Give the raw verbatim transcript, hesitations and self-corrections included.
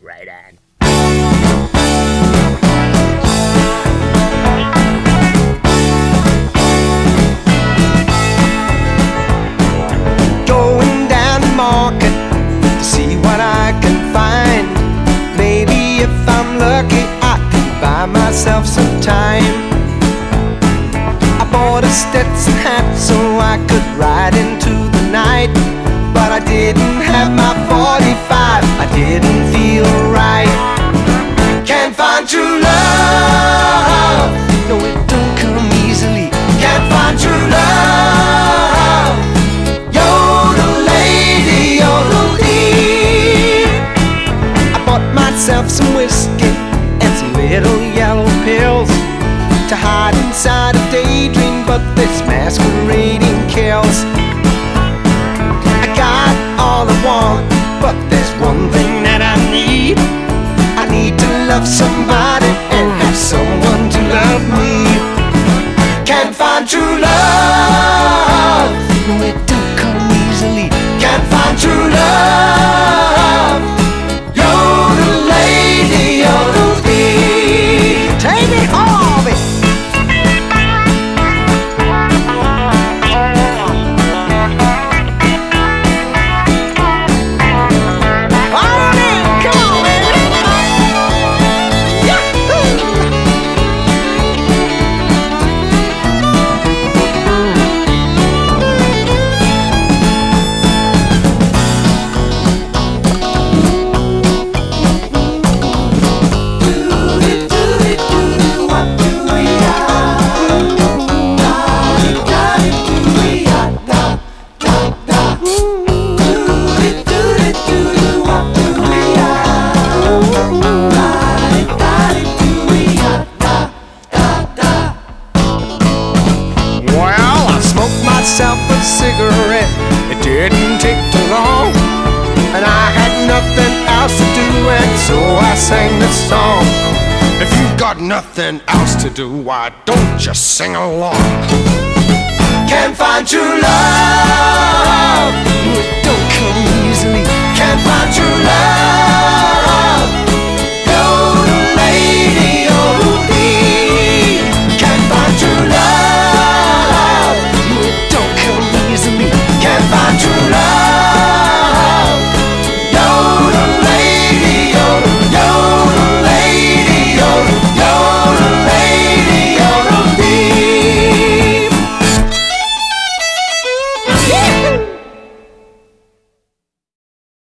Right on. Going down the market to see what I can find. Maybe if I'm lucky I can buy myself some time. I bought a Stetson hat so I could ride into the night, but I didn't have my forty-five, I didn't feel right. Can't find true love, no it don't come easily. Can't find true love. Yodel lady, yodel dee. I bought myself some whiskey and some little yellow pills to hide inside a daydream, but this masquerading kills. I got all I want, but there's one thing that I need. I need to love somebody and have someone to love me. Can't find true love, no it don't come easily. Can't find true love. Yodel lady, yodel dee. Take me home, baby. Myself a cigarette, it didn't take too long, and I had nothing else to do, and so I sang this song. If you've got nothing else to do, why don't you sing along? Can't find true love, it don't come easily.